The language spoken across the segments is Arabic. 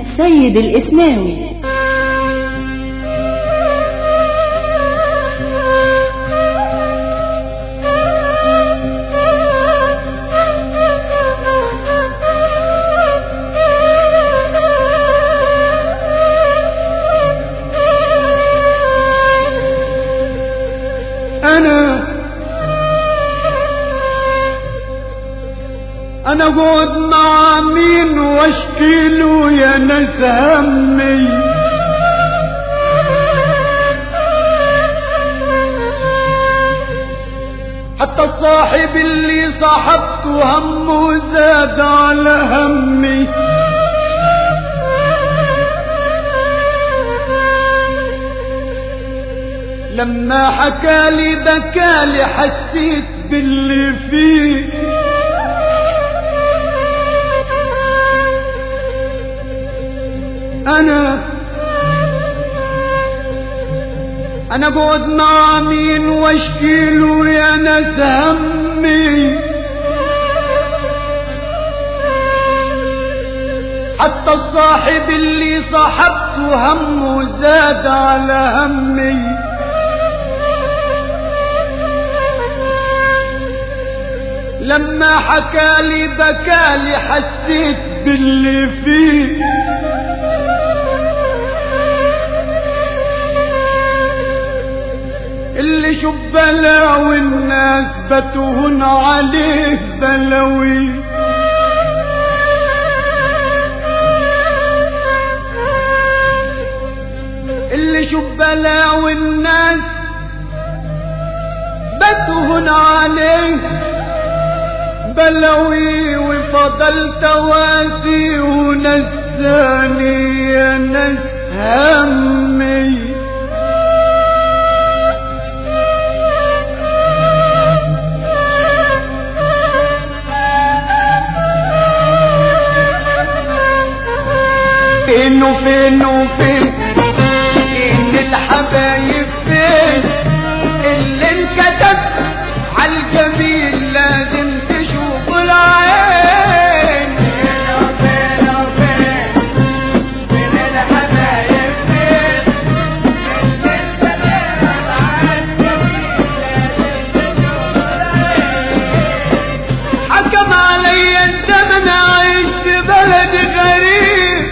سيد الإسناوي. أنا قعد مع مين واشكي له يا ناس همي، حتى الصاحب اللي صاحبته همه زاد على همي. لما حكالي بكالي حسيت باللي فيه، أنا قعد مع مين واشكي له يا ناس همي، حتى الصاحب اللي صاحبته همه زاد على همي. لما حكالي بكالي حسيت باللي فيه، اللي شوف بلاوي الناس بتهون عليه بلاوي، اللي شوف بلاوي الناس بتهون عليه بلاوي، وفضل تواسي ونساني يا ناس همي. فين وفين وفين فين الحبايب، فين اللي انكتب عالجميل لازم تشوفوا العين. فين وفين وفين فين الحبايب، فين اللي انكتب عالجميل لازم تشوفوا العين. حكم علي الزمن عايش في بلد غريب،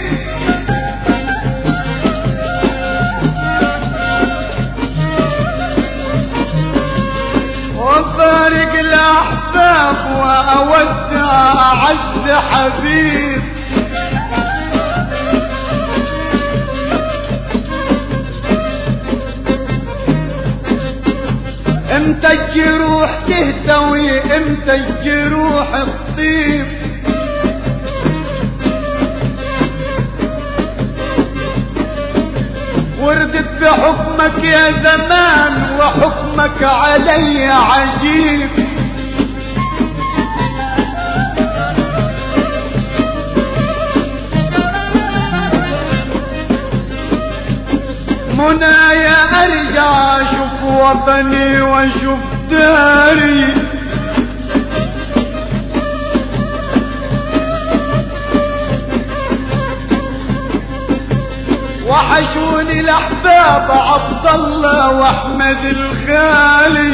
وفارق الأحباب وأودع أعز حبيب. امتى الجروح تهتوي، امتى الجروح تطيب، وردت بحكمك يا زمان وحكمك علي عجيب. منايا ارجع اشوف وطني واشوف داري، وحشوني الاحباب عبد الله واحمد الغالي.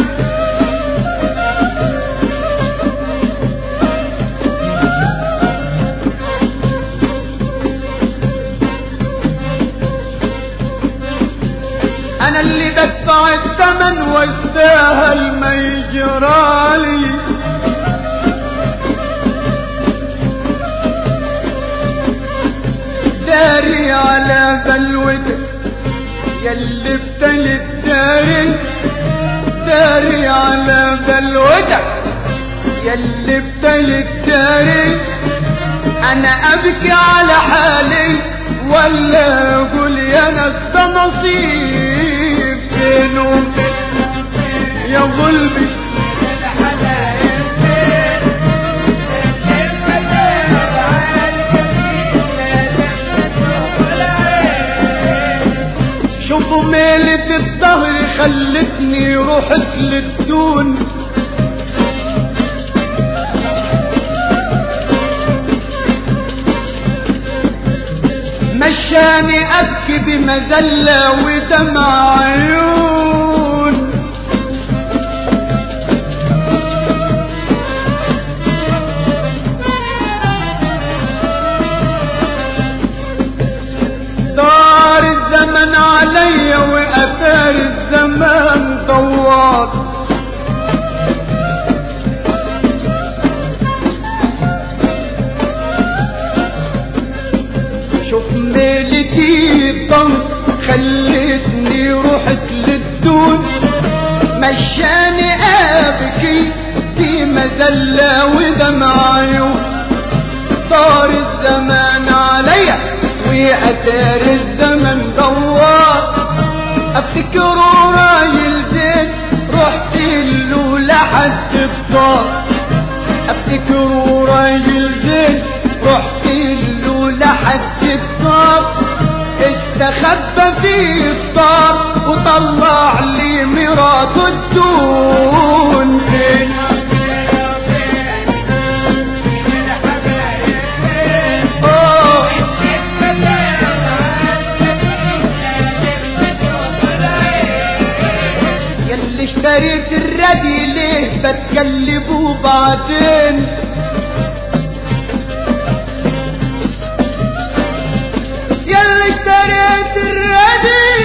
انا اللي بدفع الثمن واستاهل ما يجرالي، داري على بلوتك ياللي ابتلي الداري، داري على بلوتك ياللي ابتلي الداري. انا ابكي على حالي ولا اقول يا ناس ده نصيب. فين وفين يا قلبي شوفوا ميلة الظهر خلتني رحت للدون، مشاني ابكي بمذلة ودمع عيون. دار الزمن عليا واثار الزمان دوار. شوف ميلتي الضم خلتني رحت للدود، مشاني ابكي في مذلة ودمع عيون. دار الزمان عليا واثار الزمن دوار. افتكر راجل زين رحت له لحد الدار. افتكر راجل زين رحت له لحد الدار. استخبى في الدار وطلع لي مراته الدون. يلي اشتريت الردي ليه بتقلبوا بعدين؟ يلي اشتريت الردي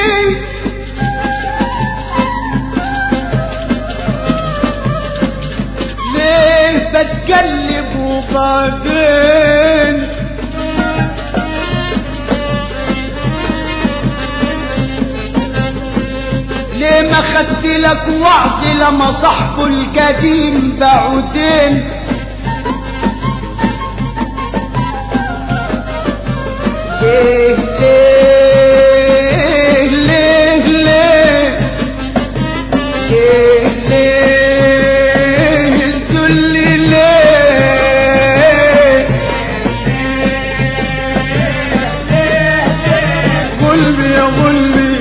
ليه بتقلبوا بعدين؟ ليه ما خدت لك وعد لما صاحبه القديم بعودين؟ ليه ليه ليه ليه ليه ليه الذل ليه؟ قلبي يا قلبي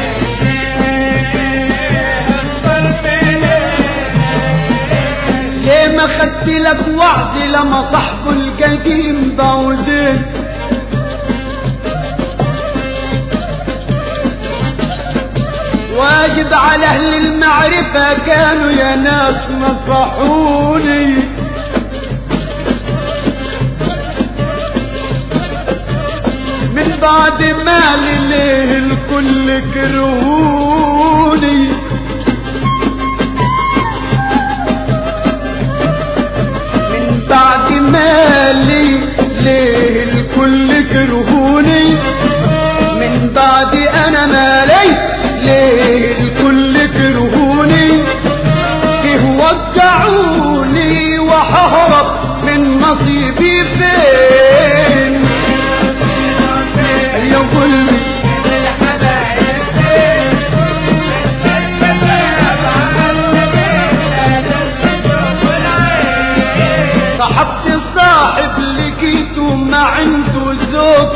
ليه ما خدت لك وعد لما صاحبه القديم بعودين؟ واجب على اهل المعرفة كانوا يا ناس نصحوني. من بعد مالي ليه الكل كرهوني؟ من بعد مالي ليه الكل كرهوني؟ من بعد انا مالي ليه الكل كرهوني؟ كيف وقعوني وههرب من نصيبي فين؟ يا قلبي صاحبت صاحب لقيته ما عنده ذوق.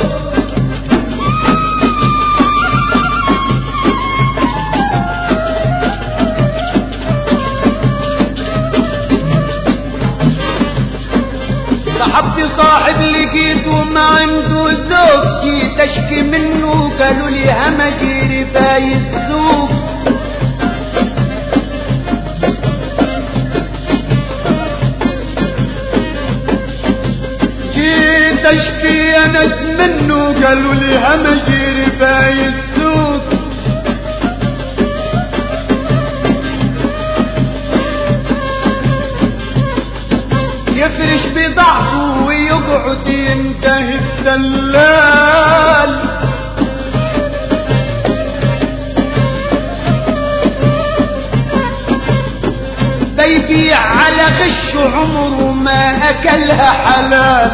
صاحبتي صاحب لقيته ما عنده ذوق. جيت اشكي منه قالوا لي همجي رباي السوق. جيت اشكي يا ناس منه قالوا لي همجي رباي السوق. يفرش بضعفه ويقعد ينتهي الدلال. بيبيع على غش عمره ما اكلها حلال.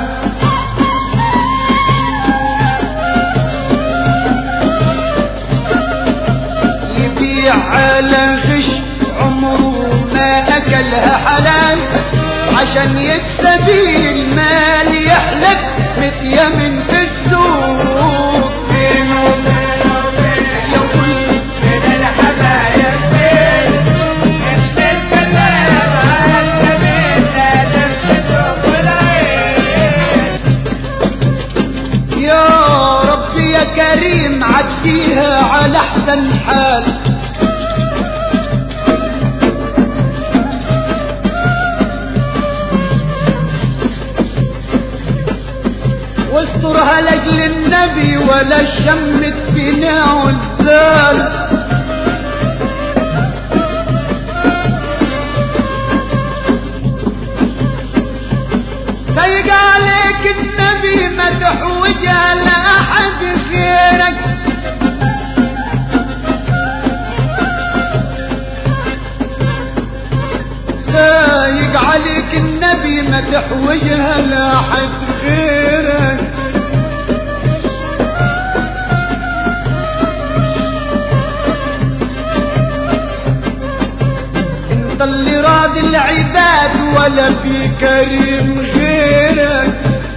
يبيع على غش عمره ما اكلها حلال. عشان يكسب المال يحلف متيمن في السوق. يا كل من الحبايب فين؟ السلك اللعب على الكبير لازم تشوف العين. يا يا كريم عديها على احسن حال. واسترها لاجل النبي ولا شمت فينا عزال. ضيق عليك النبي ما تحوج على احد غيرك. ضيق عليك النبي ما تحوجها لاحد غيرك. انت اللي راضي العباد ولا في كريم غيرك.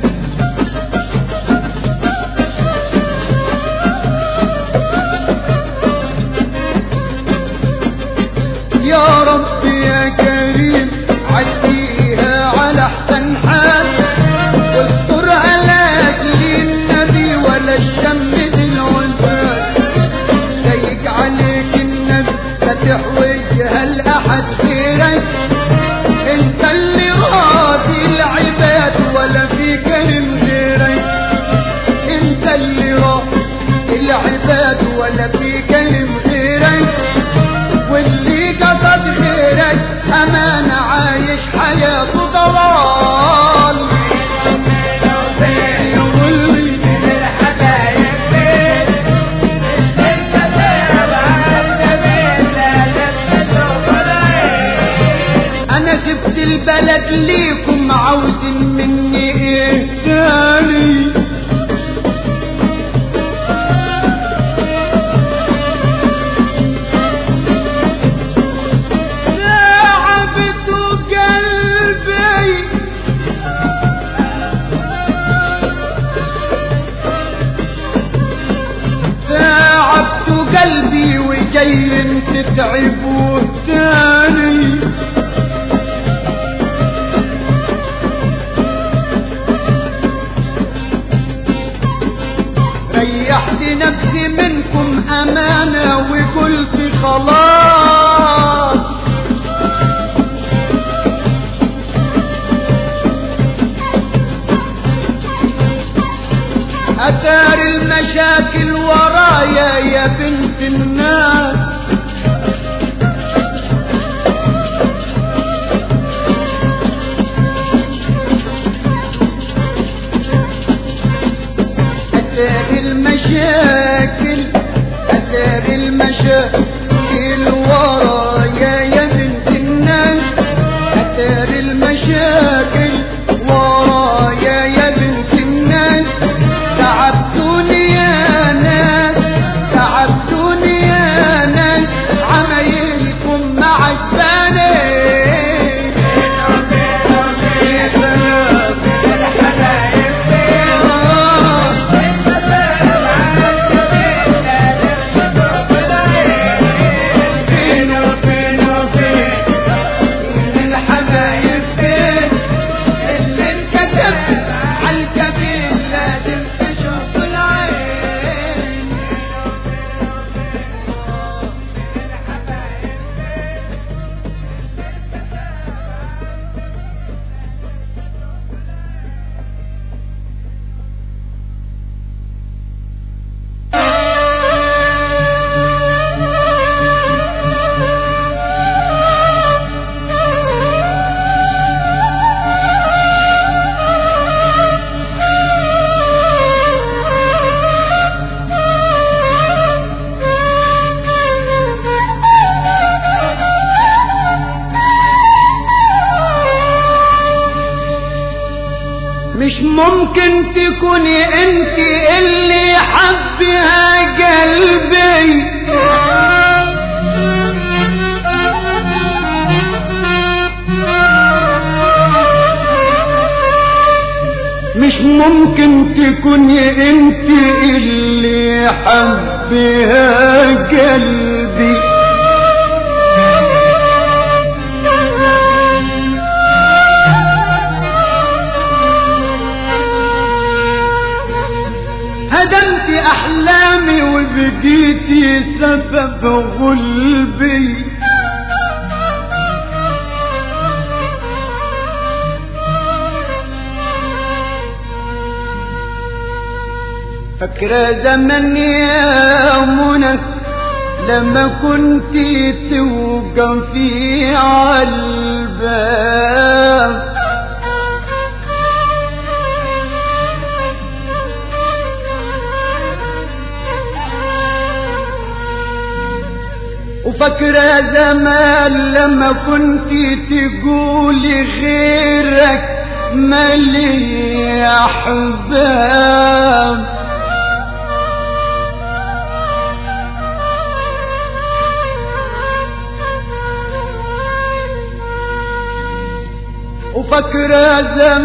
يا رب يا كريم عديها على احسن حال. واستر على اجل النبي ولا الشمد العزال. ضيق عليك النبي لا تحوجها لاحد غيرك. انت اللي راضي العباد ولا في كريم غيرك. انت اللي راضي العباد ولا في كريم غيرك. واللي قصد غيرك امانة عايش حياته ضلال. انا سبت البلد ليكم عاوزين مني ايه تاني. قلبي وجاي تتعبوا تاني. ريحت نفسي منكم امانة وقلت خلاص. أثار المشاكل ورايا يا بنت الناس. أثار المشاكل أثار المشاكل ورايا يا بنت الناس. أثار المشاكل ورايا يا بنت الناس. تعبتوني يا ناس تعبتوني يا ناس عمايلكم معجباني. مش ممكن تكوني انت اللي حبها قلبي. مش ممكن تكوني انت اللي حبها قلبي. هدمت احلامي وبقيتي سبب غلبي. فاكرة زمن يا منى لما كنت توقفي عالباب، وفاكرة زمان لما كنت تقولي غيرك مالي أحباب. وفاكرة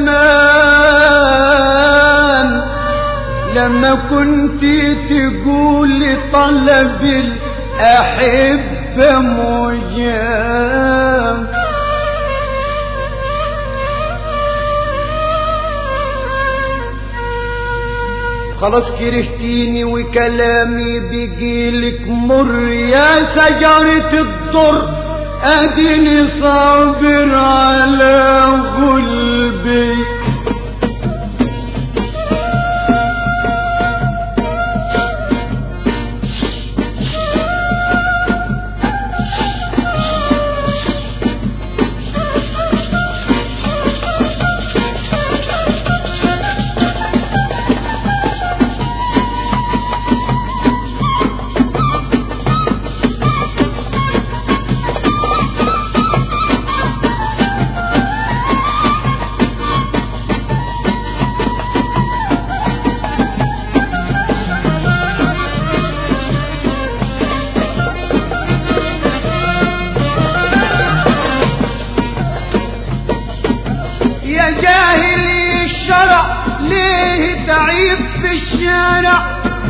زمان لما كنت تقولي طلب الأحبة مجاب. خلاص كرهتيني وكلامي بيجيلك مر يا شجرة الضر، اديني صابر على غلبي. جاهلي الشرع ليه تعيب في الشارع،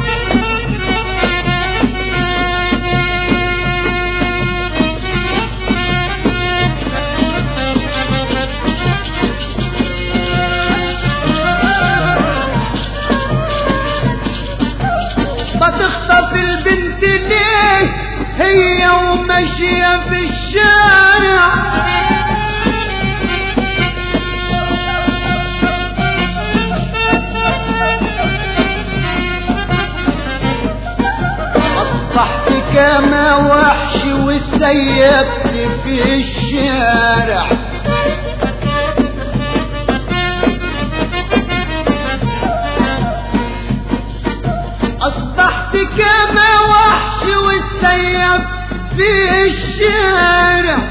بتخطف البنت ليه هي وماشية في الشارع. كما وحش واستيبت في الشارع، أصبحت كما وحش واستيبت في الشارع.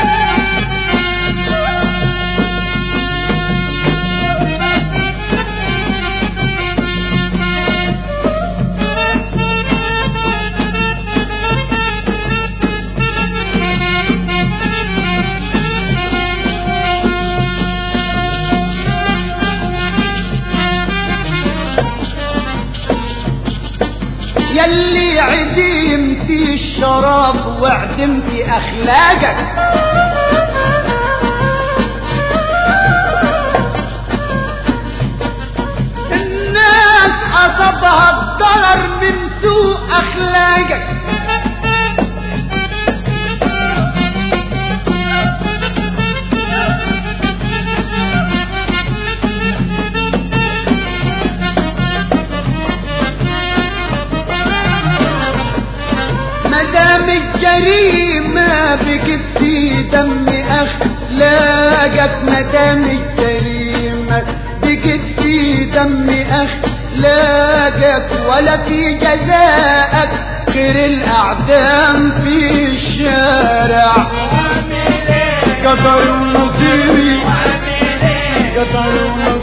يلي عدمتي الشرف وعدمتي أخلاقك، الناس أصابها الضرر من سوء أخلاقك. مدام الجريمة بقت في دم أخلاقك، مدام الجريمة بقت في دم أخلاقك، ولا في جزاءك غير الأعدام في الشارع. قدر ونصيبي قدر ونصيبي